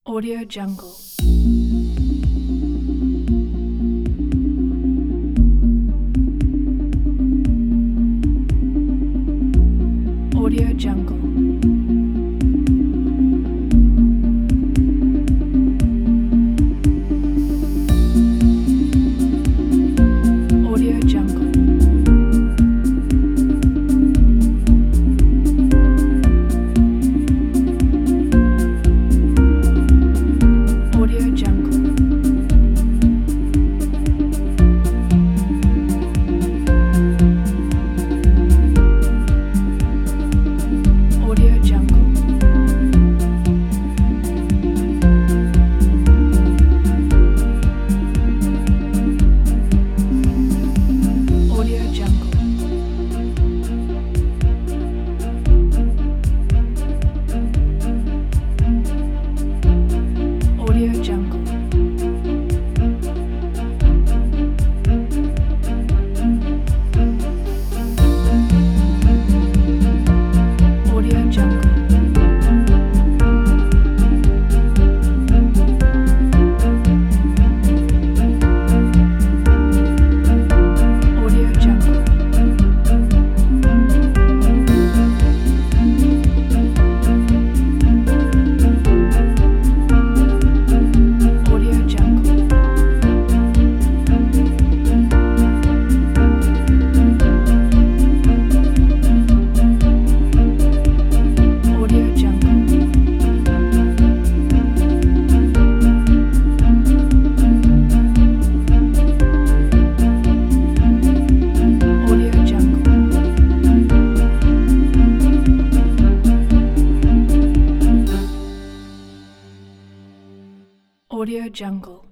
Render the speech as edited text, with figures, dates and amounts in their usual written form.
Audio Jungle. Audio Jungle. Audio Jungle. Audio Jungle. Audio Jungle. Audio Jungle. Audio Jungle. Audio Jungle. Audio Jungle. Audio Jungle. Audio Jungle. Audio Jungle. Audio Jungle.